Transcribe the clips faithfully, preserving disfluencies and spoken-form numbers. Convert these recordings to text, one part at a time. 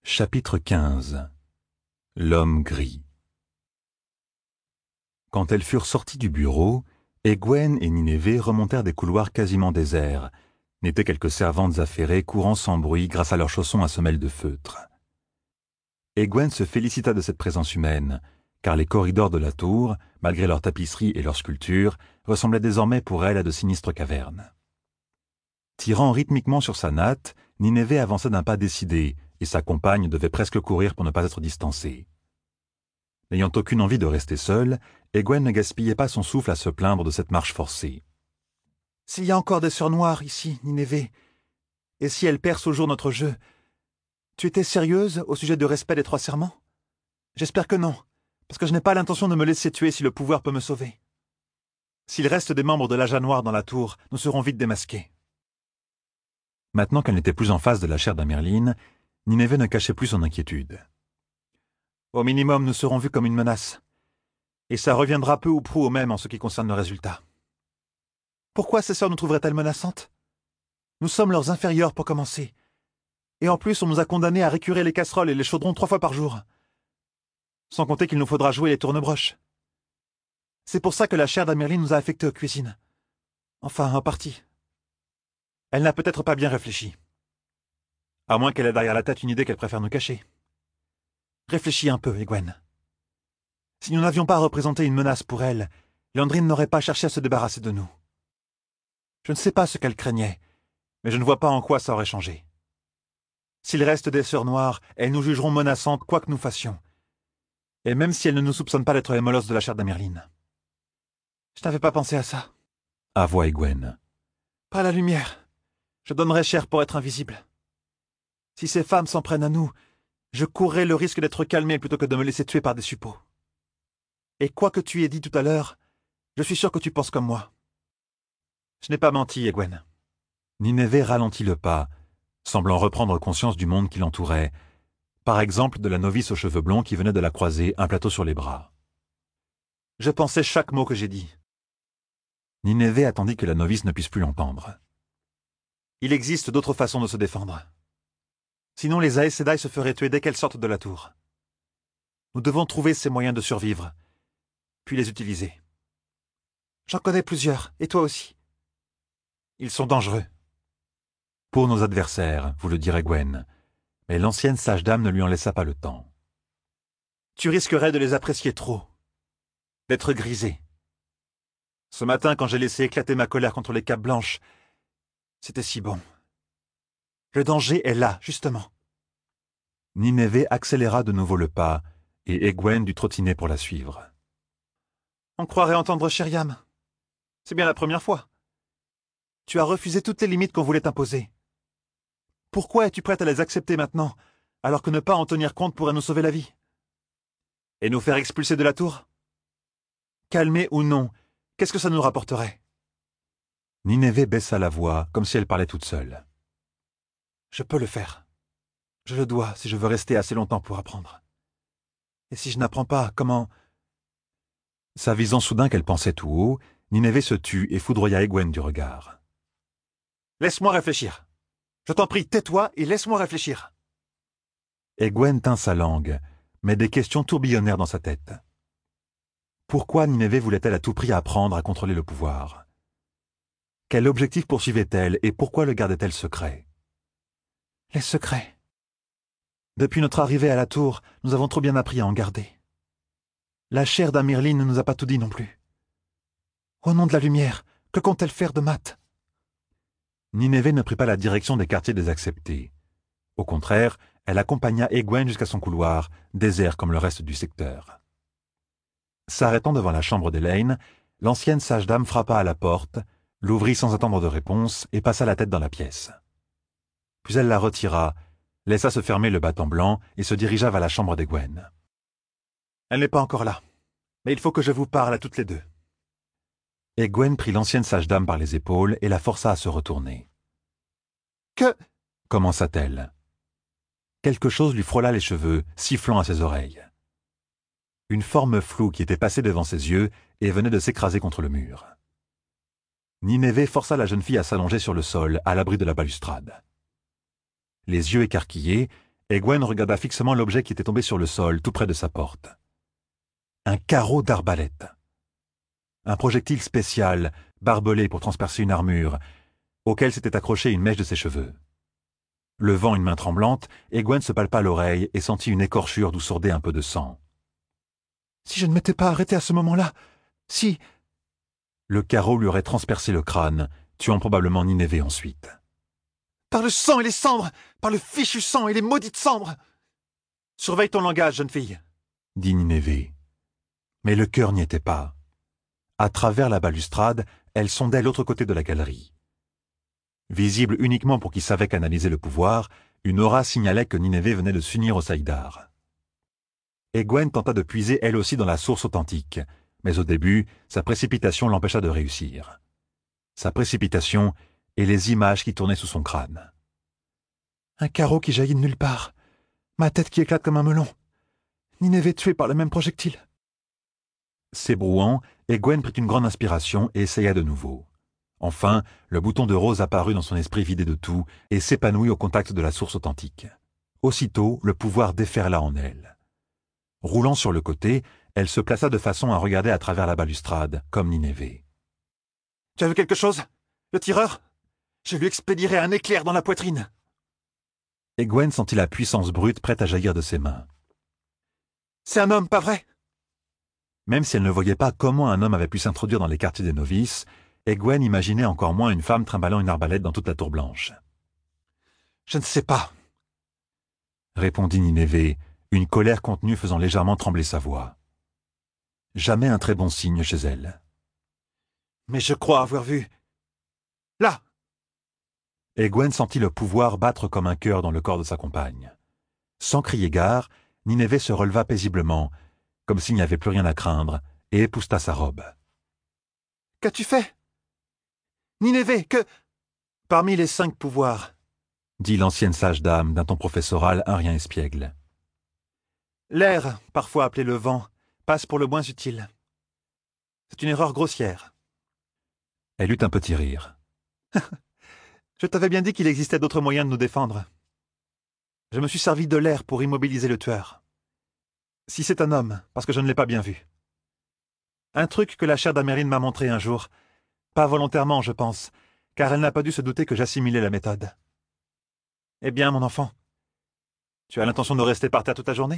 Chapitre quinze. L'homme gris. Quand elles furent sorties du bureau, Egwene et Nineveh remontèrent des couloirs quasiment déserts, n'étaient quelques servantes affairées courant sans bruit grâce à leurs chaussons à semelles de feutre. Egwene se félicita de cette présence humaine, car les corridors de la tour, malgré leurs tapisseries et leurs sculptures, ressemblaient désormais pour elle à de sinistres cavernes. Tirant rythmiquement sur sa natte, Nineveh avança d'un pas décidé, et sa compagne devait presque courir pour ne pas être distancée. N'ayant aucune envie de rester seule, Egwene ne gaspillait pas son souffle à se plaindre de cette marche forcée. « S'il y a encore des sœurs noires ici, Nineveh, et si elles percent au jour notre jeu, tu étais sérieuse au sujet du respect des trois serments? J'espère que non, parce que je n'ai pas l'intention de me laisser tuer si le pouvoir peut me sauver. S'il reste des membres de l'Aja Noir dans la tour, nous serons vite démasqués. » Maintenant qu'elle n'était plus en face de la chair d'Amerline, Nineveh ne cachait plus son inquiétude. « Au minimum, nous serons vus comme une menace. Et ça reviendra peu ou prou au même en ce qui concerne le résultat. Pourquoi ces sœurs nous trouveraient-elles menaçantes? Nous sommes leurs inférieurs pour commencer. Et en plus, on nous a condamnés à récurer les casseroles et les chaudrons trois fois par jour. Sans compter qu'il nous faudra jouer les tournebroches. C'est pour ça que la chair d'Amerline nous a affectés aux cuisines. Enfin, en partie. Elle n'a peut-être pas bien réfléchi. À moins qu'elle ait derrière la tête une idée qu'elle préfère nous cacher. Réfléchis un peu, Egwene. Si nous n'avions pas représenté une menace pour elle, Liandrine n'aurait pas cherché à se débarrasser de nous. Je ne sais pas ce qu'elle craignait, mais je ne vois pas en quoi ça aurait changé. S'il reste des sœurs noires, elles nous jugeront menaçantes quoi que nous fassions. Et même si elles ne nous soupçonnent pas d'être les molosses de la chair d'Amerline. Je n'avais pas pensé à ça. Avoua Egwene. Pas la lumière. Je donnerais cher pour être invisible. Si ces femmes s'en prennent à nous, je courrais le risque d'être calmé plutôt que de me laisser tuer par des suppôts. Et quoi que tu aies dit tout à l'heure, je suis sûr que tu penses comme moi. Je n'ai pas menti, Egwene. Nineveh ralentit le pas, semblant reprendre conscience du monde qui l'entourait, par exemple de la novice aux cheveux blonds qui venait de la croiser, un plateau sur les bras. Je pensais chaque mot que j'ai dit. Nineveh attendit que la novice ne puisse plus l'entendre. Il existe d'autres façons de se défendre. Sinon les Aes Sedai se feraient tuer dès qu'elles sortent de la tour. Nous devons trouver ces moyens de survivre, puis les utiliser. J'en connais plusieurs, et toi aussi. Ils sont dangereux. Pour nos adversaires, vous le direz Egwene, mais l'ancienne sage dame ne lui en laissa pas le temps. Tu risquerais de les apprécier trop, d'être grisé. Ce matin, quand j'ai laissé éclater ma colère contre les capes blanches, c'était si bon. Le danger est là, justement. Nineveh accéléra de nouveau le pas, et Egwene dut trottiner pour la suivre. On croirait entendre Sheriam. C'est bien la première fois. Tu as refusé toutes les limites qu'on voulait t'imposer. Pourquoi es-tu prête à les accepter maintenant, alors que ne pas en tenir compte pourrait nous sauver la vie? Et nous faire expulser de la tour? Calmer ou non, qu'est-ce que ça nous rapporterait? Nineveh baissa la voix, comme si elle parlait toute seule. Je peux le faire. Je le dois si je veux rester assez longtemps pour apprendre. Et si je n'apprends pas, comment... S'avisant soudain qu'elle pensait tout haut, Nineveh se tut et foudroya Egwene du regard. Laisse-moi réfléchir. Je t'en prie, tais-toi et laisse-moi réfléchir. Egwene tint sa langue, mais des questions tourbillonnèrent dans sa tête. Pourquoi Nineveh voulait-elle à tout prix apprendre à contrôler le pouvoir? Quel objectif poursuivait-elle et pourquoi le gardait-elle secret? Les secrets. Depuis notre arrivée à la tour, nous avons trop bien appris à en garder. La chair d'Amerline ne nous a pas tout dit non plus. Au nom de la lumière, que compte-t-elle faire de Matt? Nineveh ne prit pas la direction des quartiers désacceptés. Au contraire, elle accompagna Egwene jusqu'à son couloir, désert comme le reste du secteur. S'arrêtant devant la chambre d'Elaine, l'ancienne sage dame frappa à la porte, l'ouvrit sans attendre de réponse et passa la tête dans la pièce. Puis elle la retira, laissa se fermer le battant blanc et se dirigea vers la chambre d'Egwene. Elle n'est pas encore là, mais il faut que je vous parle à toutes les deux. Egwene prit l'ancienne sage dame par les épaules et la força à se retourner. Que... commença-t-elle. Quelque chose lui frôla les cheveux, sifflant à ses oreilles. Une forme floue qui était passée devant ses yeux et venait de s'écraser contre le mur. Nineveh força la jeune fille à s'allonger sur le sol, à l'abri de la balustrade. Les yeux écarquillés, Egwene regarda fixement l'objet qui était tombé sur le sol, tout près de sa porte. Un carreau d'arbalète. Un projectile spécial, barbelé pour transpercer une armure, auquel s'était accrochée une mèche de ses cheveux. Levant une main tremblante, Egwene se palpa l'oreille et sentit une écorchure d'où sourdait un peu de sang. « Si je ne m'étais pas arrêté à ce moment-là, si... » Le carreau lui aurait transpercé le crâne, tuant probablement Nineveh ensuite. « Par le sang et les cendres! Par le fichu sang et les maudites cendres! Surveille ton langage, jeune fille, » dit Nineveh. Mais le cœur n'y était pas. À travers la balustrade, elle sondait l'autre côté de la galerie. Visible uniquement pour qui savait canaliser le pouvoir, une aura signalait que Nineveh venait de s'unir au saïdar. Egwene tenta de puiser elle aussi dans la source authentique, mais au début, sa précipitation l'empêcha de réussir. Sa précipitation et les images qui tournaient sous son crâne. Un carreau qui jaillit de nulle part. Ma tête qui éclate comme un melon. Nineveh tué par le même projectile. S'ébrouant, Egwene prit une grande inspiration et essaya de nouveau. Enfin, le bouton de rose apparut dans son esprit vidé de tout et s'épanouit au contact de la source authentique. Aussitôt, le pouvoir déferla en elle. Roulant sur le côté, elle se plaça de façon à regarder à travers la balustrade, comme Nineveh. « Tu as vu quelque chose? Le tireur? Je lui expédierai un éclair dans la poitrine !» Egwene sentit la puissance brute prête à jaillir de ses mains. « C'est un homme, pas vrai? » Même si elle ne voyait pas comment un homme avait pu s'introduire dans les quartiers des novices, Egwene imaginait encore moins une femme trimballant une arbalète dans toute la tour blanche. « Je ne sais pas, » répondit Nineveh, une colère contenue faisant légèrement trembler sa voix. Jamais un très bon signe chez elle. « Mais je crois avoir vu... Là !» Egwene sentit le pouvoir battre comme un cœur dans le corps de sa compagne. Sans crier gare, Nineveh se releva paisiblement, comme s'il n'y avait plus rien à craindre, et épousseta sa robe. « Qu'as-tu fait? Nineveh, que... » « Parmi les cinq pouvoirs, » dit l'ancienne sage dame d'un ton professoral un rien espiègle. « l'air, parfois appelé le vent, passe pour le moins utile. C'est une erreur grossière. » Elle eut un petit rire. « Je t'avais bien dit qu'il existait d'autres moyens de nous défendre. Je me suis servi de l'air pour immobiliser le tueur. Si c'est un homme, parce que je ne l'ai pas bien vu. Un truc que la chère d'Améline m'a montré un jour, pas volontairement, je pense, car elle n'a pas dû se douter que j'assimilais la méthode. Eh bien, mon enfant, tu as l'intention de rester par terre toute la journée? »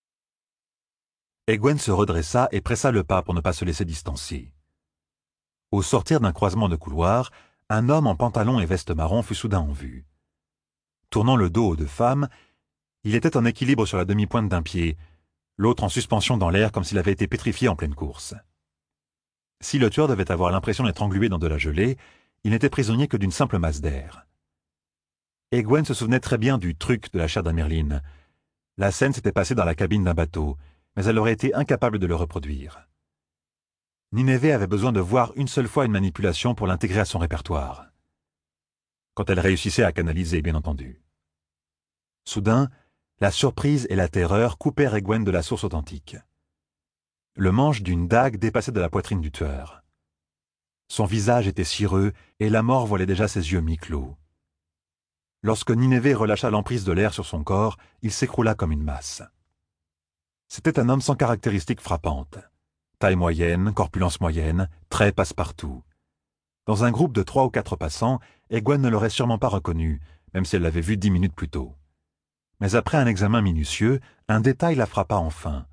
Egwene se redressa et pressa le pas pour ne pas se laisser distancer. Au sortir d'un croisement de couloir, un homme en pantalon et veste marron fut soudain en vue. Tournant le dos aux deux femmes, il était en équilibre sur la demi-pointe d'un pied, l'autre en suspension dans l'air comme s'il avait été pétrifié en pleine course. Si le tueur devait avoir l'impression d'être englué dans de la gelée, il n'était prisonnier que d'une simple masse d'air. Egwene se souvenait très bien du truc de la chair d'Amerlin. La scène s'était passée dans la cabine d'un bateau, mais elle aurait été incapable de le reproduire. Nineveh avait besoin de voir une seule fois une manipulation pour l'intégrer à son répertoire. Quand elle réussissait à canaliser, bien entendu. Soudain, la surprise et la terreur coupèrent Egwene de la source authentique. Le manche d'une dague dépassait de la poitrine du tueur. Son visage était cireux et la mort voilait déjà ses yeux mi-clos. Lorsque Nineveh relâcha l'emprise de l'air sur son corps, il s'écroula comme une masse. C'était un homme sans caractéristiques frappantes. Taille moyenne, corpulence moyenne, traits passe-partout. Dans un groupe de trois ou quatre passants, Egwene ne l'aurait sûrement pas reconnu, même si elle l'avait vu dix minutes plus tôt. Mais après un examen minutieux, un détail la frappa enfin.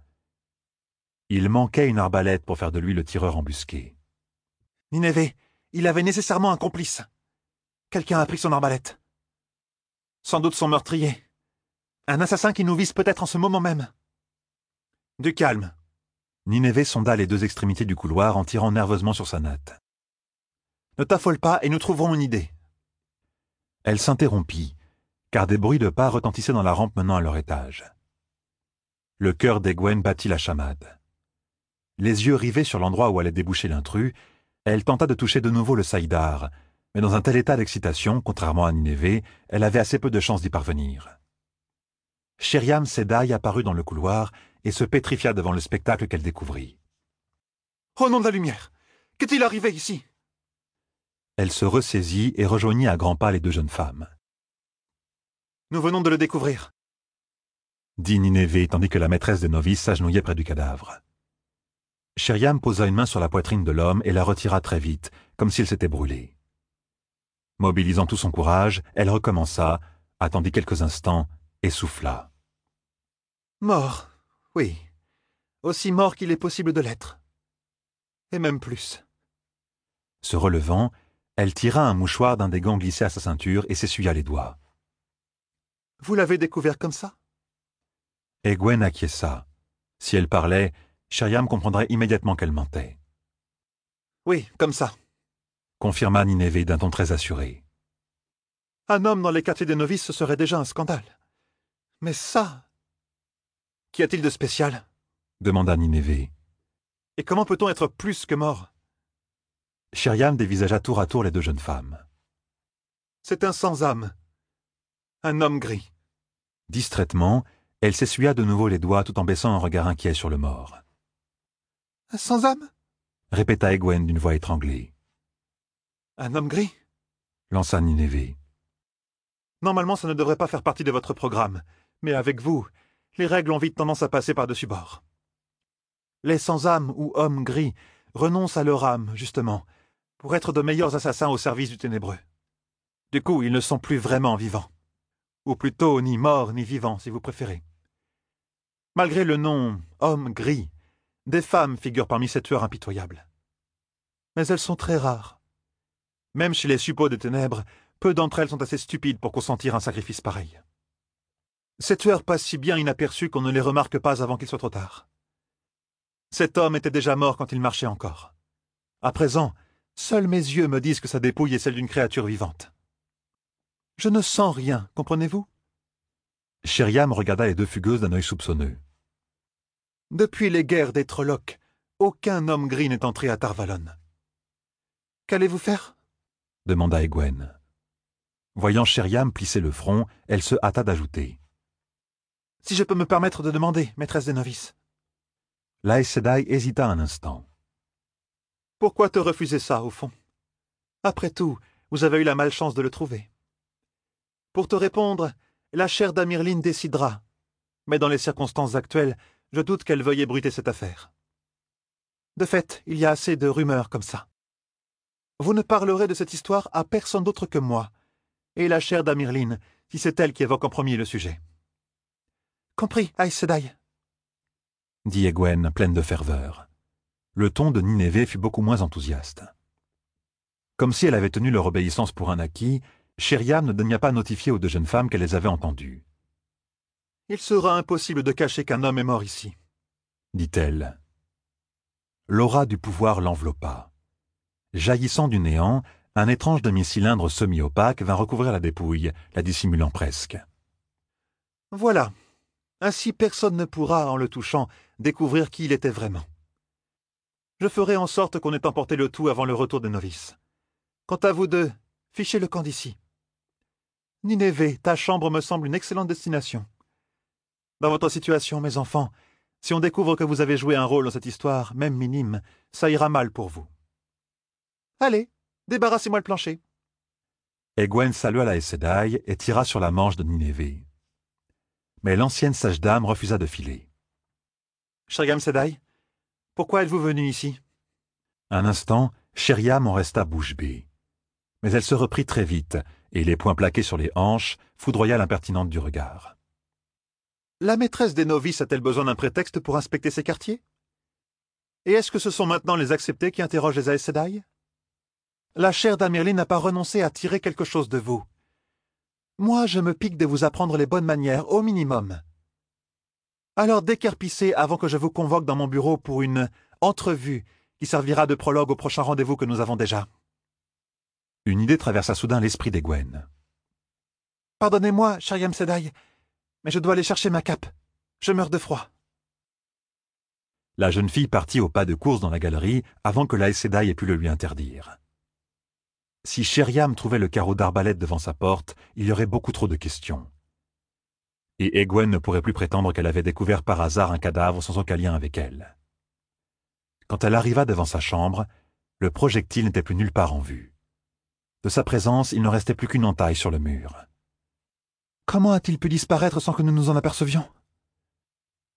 Il manquait une arbalète pour faire de lui le tireur embusqué. « Nineveh, il avait nécessairement un complice. Quelqu'un a pris son arbalète. Sans doute son meurtrier. Un assassin qui nous vise peut-être en ce moment même. Du calme. » Nineveh sonda les deux extrémités du couloir en tirant nerveusement sur sa natte. « Ne t'affole pas et nous trouverons une idée. » Elle s'interrompit, car des bruits de pas retentissaient dans la rampe menant à leur étage. Le cœur d'Egwene battit la chamade. Les yeux rivés sur l'endroit où allait déboucher l'intrus, elle tenta de toucher de nouveau le saïdar, mais dans un tel état d'excitation, contrairement à Nineveh, elle avait assez peu de chances d'y parvenir. Sheriam Sedai apparut dans le couloir et se pétrifia devant le spectacle qu'elle découvrit. « Au nom de la lumière, qu'est-il arrivé ici ?» Elle se ressaisit et rejoignit à grands pas les deux jeunes femmes. « Nous venons de le découvrir. dit Nineveh tandis que la maîtresse des novices s'agenouillait près du cadavre. Sheriam posa une main sur la poitrine de l'homme et la retira très vite, comme s'il s'était brûlé. Mobilisant tout son courage, elle recommença, attendit quelques instants et souffla. Mort, oui. Aussi mort qu'il est possible de l'être. Et même plus. Se relevant, elle tira un mouchoir d'un des gants glissés à sa ceinture et s'essuya les doigts. Vous l'avez découvert comme ça? Egwene acquiesça. Si elle parlait, Sheriam comprendrait immédiatement qu'elle mentait. Oui, comme ça, confirma Nineveh d'un ton très assuré. Un homme dans les quartiers des novices, ce serait déjà un scandale. Mais ça... Qu'y a-t-il de spécial? Demanda Nineveh. Et comment peut-on être plus que mort? Sheriam dévisagea tour à tour les deux jeunes femmes. C'est un sans-âme. Un homme gris. Distraitement, elle s'essuya de nouveau les doigts tout en baissant un regard inquiet sur le mort. Un sans-âme? Répéta Egwene d'une voix étranglée. Un homme gris? Lança Nineveh. Normalement, ça ne devrait pas faire partie de votre programme. Mais avec vous, les règles ont vite tendance à passer par-dessus bord. Les sans-âme ou hommes gris renoncent à leur âme, justement, pour être de meilleurs assassins au service du ténébreux. Du coup, ils ne sont plus vraiment vivants. Ou plutôt, ni morts ni vivants, si vous préférez. Malgré le nom « homme gris », des femmes figurent parmi ces tueurs impitoyables. Mais elles sont très rares. Même chez les suppôts des ténèbres, peu d'entre elles sont assez stupides pour consentir un sacrifice pareil. Ces tueurs passent si bien inaperçus qu'on ne les remarque pas avant qu'il soit trop tard. Cet homme était déjà mort quand il marchait encore. À présent, seuls mes yeux me disent que sa dépouille est celle d'une créature vivante. Je ne sens rien, comprenez-vous? Sheriam regarda les deux fugueuses d'un œil soupçonneux. Depuis les guerres des Trollocs, aucun homme gris n'est entré à Tarvalon. Qu'allez-vous faire? Demanda Egwene. Voyant Sheriam plisser le front, elle se hâta d'ajouter. Si je peux me permettre de demander, maîtresse des novices. L'Aes Sedai hésita un instant. Pourquoi te refuser ça, au fond? Après tout, vous avez eu la malchance de le trouver. Pour te répondre, la chair d'Amirline décidera. Mais dans les circonstances actuelles, je doute qu'elle veuille ébruiter cette affaire. De fait, il y a assez de rumeurs comme ça. Vous ne parlerez de cette histoire à personne d'autre que moi, et la chair d'Amirline, si c'est elle qui évoque en premier le sujet. Compris, Aes Sedai, dit Egwene, pleine de ferveur. Le ton de Nineveh fut beaucoup moins enthousiaste. Comme si elle avait tenu leur obéissance pour un acquis, Sheriam ne daigna pas notifier aux deux jeunes femmes qu'elle les avait entendues. « Il sera impossible de cacher qu'un homme est mort ici, » dit-elle. L'aura du pouvoir l'enveloppa. Jaillissant du néant, un étrange demi-cylindre semi-opaque vint recouvrir la dépouille, la dissimulant presque. « Voilà. Ainsi personne ne pourra, en le touchant, découvrir qui il était vraiment. Je ferai en sorte qu'on ait emporté le tout avant le retour des novices. Quant à vous deux, fichez le camp d'ici. Nineveh, ta chambre me semble une excellente destination. Dans votre situation, mes enfants, si on découvre que vous avez joué un rôle dans cette histoire, même minime, ça ira mal pour vous. Allez, débarrassez-moi le plancher. » Egwene salua la Aes Sedai et tira sur la manche de Nineveh. Mais l'ancienne sage-dame refusa de filer. « Sheriam Sedai, pourquoi êtes-vous venu ici? » Un instant, Sheriam en resta bouche bée. Mais elle se reprit très vite, et les poings plaqués sur les hanches, foudroya l'impertinente du regard. « La maîtresse des novices a-t-elle besoin d'un prétexte pour inspecter ces quartiers? Et est-ce que ce sont maintenant les acceptés qui interrogent les Aes Sedai? La chair d'Amirline n'a pas renoncé à tirer quelque chose de vous. Moi, je me pique de vous apprendre les bonnes manières, au minimum. Alors décarpissez avant que je vous convoque dans mon bureau pour une entrevue qui servira de prologue au prochain rendez-vous que nous avons déjà. » Une idée traversa soudain l'esprit d'Egwene. « Pardonnez-moi, Sheriam Sedai, mais je dois aller chercher ma cape. Je meurs de froid. » La jeune fille partit au pas de course dans la galerie avant que l'Aes Sedai ait pu le lui interdire. Si Sheriam trouvait le carreau d'arbalète devant sa porte, il y aurait beaucoup trop de questions. Et Egwene ne pourrait plus prétendre qu'elle avait découvert par hasard un cadavre sans aucun lien avec elle. Quand elle arriva devant sa chambre, le projectile n'était plus nulle part en vue. De sa présence, il ne restait plus qu'une entaille sur le mur. « Comment a-t-il pu disparaître sans que nous nous en apercevions? »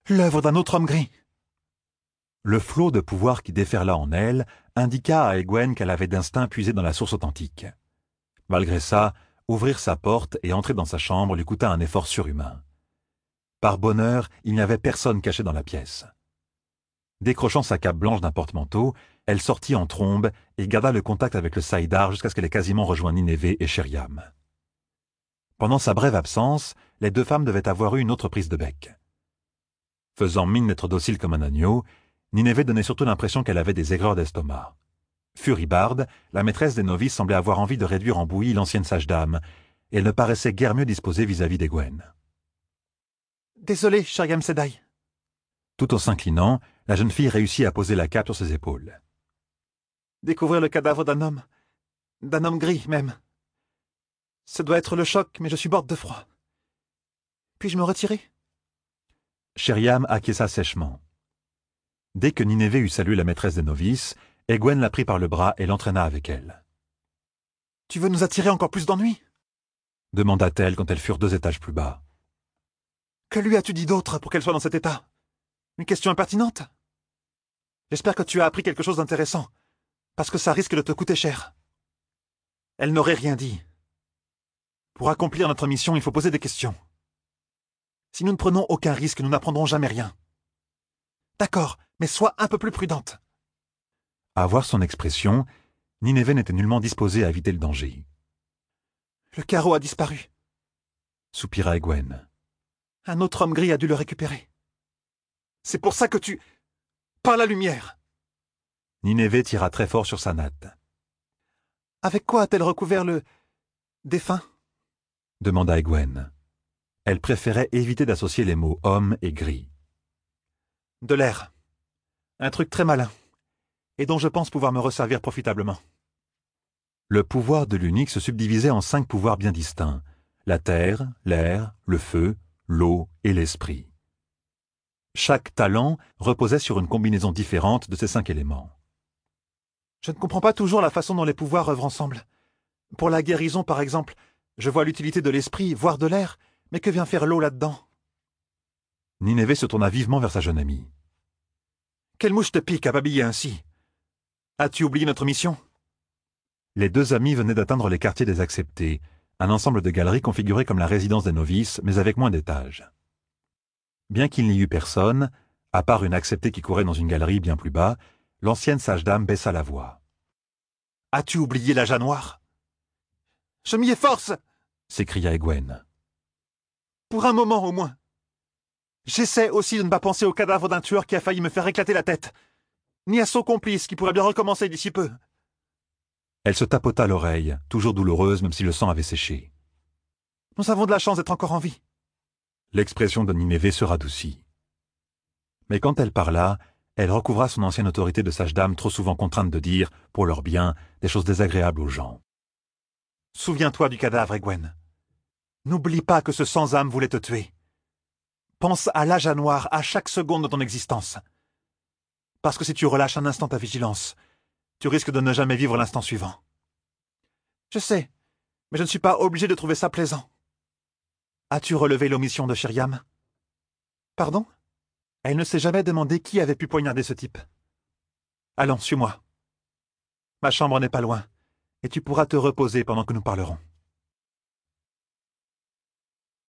L'œuvre d'un autre homme gris. Le flot de pouvoir qui déferla en elle indiqua à Egwene qu'elle avait d'instinct puisé dans la source authentique. Malgré ça, ouvrir sa porte et entrer dans sa chambre lui coûta un effort surhumain. Par bonheur, il n'y avait personne caché dans la pièce. Décrochant sa cape blanche d'un porte-manteau, elle sortit en trombe et garda le contact avec le saïdar jusqu'à ce qu'elle ait quasiment rejoint Nineveh et Sheriam. Pendant sa brève absence, les deux femmes devaient avoir eu une autre prise de bec. Faisant mine d'être docile comme un agneau, Nineveh donnait surtout l'impression qu'elle avait des aigreurs d'estomac. Furibarde, la maîtresse des novices, semblait avoir envie de réduire en bouillie l'ancienne sage-dame, et elle ne paraissait guère mieux disposée vis-à-vis d'Egwene. « Désolé, Sheriam Sedai. » Tout en s'inclinant, la jeune fille réussit à poser la cape sur ses épaules. « Découvrir le cadavre d'un homme, d'un homme gris même. Ça doit être le choc, mais je suis morte de froid. Puis-je me retirer ?» Sheriam acquiesça sèchement. Dès que Nineveh eut salué la maîtresse des novices, Egwene la prit par le bras et l'entraîna avec elle. « Tu veux nous attirer encore plus d'ennuis ?» demanda-t-elle quand elles furent deux étages plus bas. « Que lui as-tu dit d'autre pour qu'elle soit dans cet état? Une question impertinente? J'espère que tu as appris quelque chose d'intéressant, parce que ça risque de te coûter cher. » Elle n'aurait rien dit. Pour accomplir notre mission, il faut poser des questions. Si nous ne prenons aucun risque, nous n'apprendrons jamais rien. D'accord, mais sois un peu plus prudente. À voir son expression, Nineveh n'était nullement disposée à éviter le danger. Le carreau a disparu, soupira Egwene. Un autre homme gris a dû le récupérer. C'est pour ça que tu... Par la lumière. Nineveh tira très fort sur sa natte. Avec quoi a-t-elle recouvert le... défunt? demanda Egwene. Elle préférait éviter d'associer les mots homme et gris. De l'air. Un truc très malin, et dont je pense pouvoir me resservir profitablement. Le pouvoir de l'unique se subdivisait en cinq pouvoirs bien distincts, la terre, l'air, le feu, l'eau et l'esprit. Chaque talent reposait sur une combinaison différente de ces cinq éléments. Je ne comprends pas toujours la façon dont les pouvoirs œuvrent ensemble. Pour la guérison, par exemple, je vois l'utilité de l'esprit, voire de l'air, mais que vient faire l'eau là-dedans? Nineveh se tourna vivement vers sa jeune amie. « Quelle mouche te pique à babiller ainsi? As-tu oublié notre mission ?» Les deux amis venaient d'atteindre les quartiers des acceptés, un ensemble de galeries configurées comme la résidence des novices, mais avec moins d'étages. Bien qu'il n'y eût personne, à part une acceptée qui courait dans une galerie bien plus bas, l'ancienne sage-dame baissa la voix. « As-tu oublié l'âge noir? Je m'y efforce !» s'écria Egwene. « Pour un moment au moins. J'essaie aussi de ne pas penser au cadavre d'un tueur qui a failli me faire éclater la tête, ni à son complice qui pourrait bien recommencer d'ici peu. » Elle se tapota l'oreille, toujours douloureuse même si le sang avait séché. « Nous avons de la chance d'être encore en vie. » L'expression de Nineveh se radoucit. Mais quand elle parla, elle recouvra son ancienne autorité de sage-dame trop souvent contrainte de dire, pour leur bien, des choses désagréables aux gens. « Souviens-toi du cadavre, Egwene. N'oublie pas que ce sans-âme voulait te tuer. Pense à l'âge à noir à chaque seconde de ton existence. Parce que si tu relâches un instant ta vigilance, tu risques de ne jamais vivre l'instant suivant. Je sais, mais je ne suis pas obligé de trouver ça plaisant. As-tu relevé l'omission de Sheriam? Pardon? Elle ne s'est jamais demandé qui avait pu poignarder ce type. Allons, suis-moi. Ma chambre n'est pas loin, et tu pourras te reposer pendant que nous parlerons.